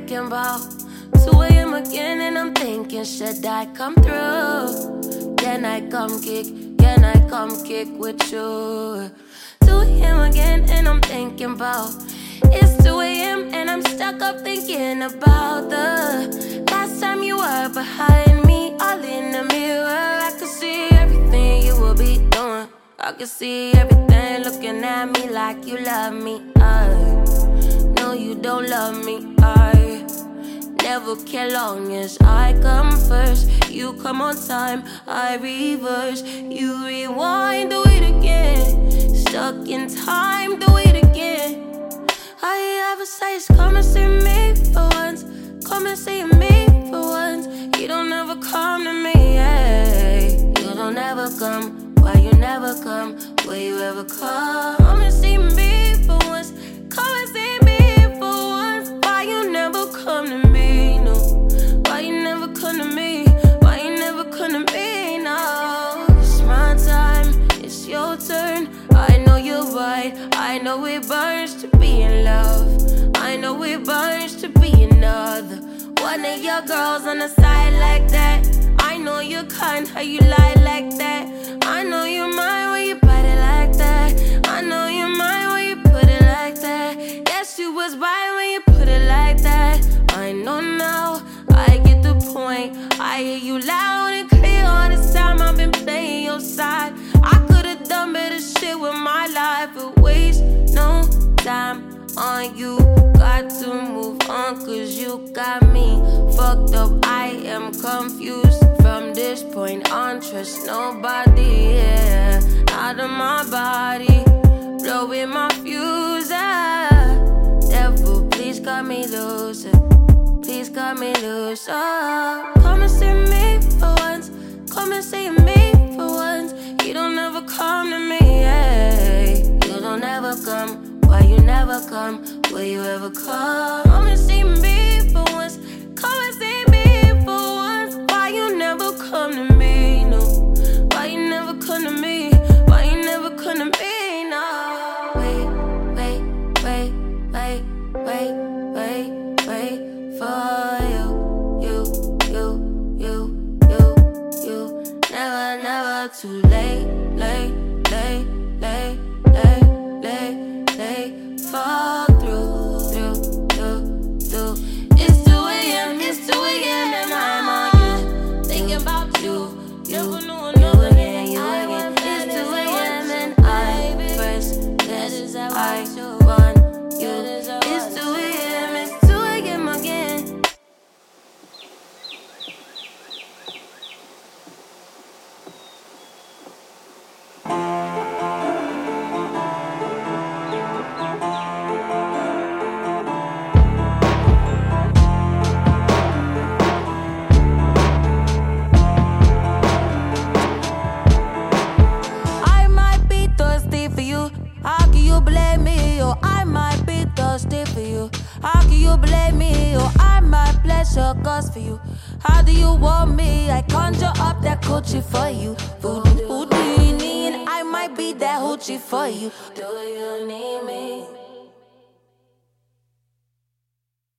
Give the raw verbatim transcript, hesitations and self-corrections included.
thinking about two a.m. again, and I'm thinking, should I come through? Can I come kick? Can I come kick with you? two a.m. again, and I'm thinking about it's two a.m. and I'm stuck up thinking about the last time you were behind me, all in the mirror. I could see everything you will be doing. I could see everything looking at me like you love me. I know you don't love me. I never care long as I come first. You come on time, I reverse. You rewind, do it again. Stuck in time, do it again. All you ever say is come and see me for once. Come and see me for once. You don't ever come to me, hey. You don't ever come. Why you never come? Will you ever come? Come and see me for once. Come and see me for once. Why you never come to me, no? Why you never come to me? Why you never come to me, no? It's my time, it's your turn. I know you're right, I know it burns to be in love. I know it burns to be another one of your girls on the side like that. I know you're kind, how you lie like that. I know you're mine when you bite it like that. I know you're mine when you put it like that. Yes, you was right when you put it like that. I know now, I get the point. I hear you loud and clear all this time I've been playing your side. I could've done better shit with my life, but waste no time on you. Got to move on cause you got me fucked up. I am confused from this point on. Trust nobody, yeah. Out of my body, blowing my fuse, ah. Devil, please cut me loose, please cut me loose, oh. Come and see me for once. Come and see me for once. You don't ever come to me, hey. You don't ever come. Why you never come? Will you ever come? Come and see me for once. Come and see me for once. Why you never come to me, no? Why you never come to me? Why you never come to me, no? Wait, wait, wait, wait, wait, wait, wait for you, you, you, you, you, you. Never, never too late, late, late, late, late, late, late. Fall through, through, through, through. It's two a.m., it's two a.m. and I'm on you, thinking about you, you, you again, you again. It's two a.m. and I first, yes, I want you. It's two a.m., it's two a.m. again. How can you blame me? Or I might bless your cause for you. How do you want me? I conjure up that coochie for you. Voodoo, who do you need? I might be that hoochie for you. Do you need me?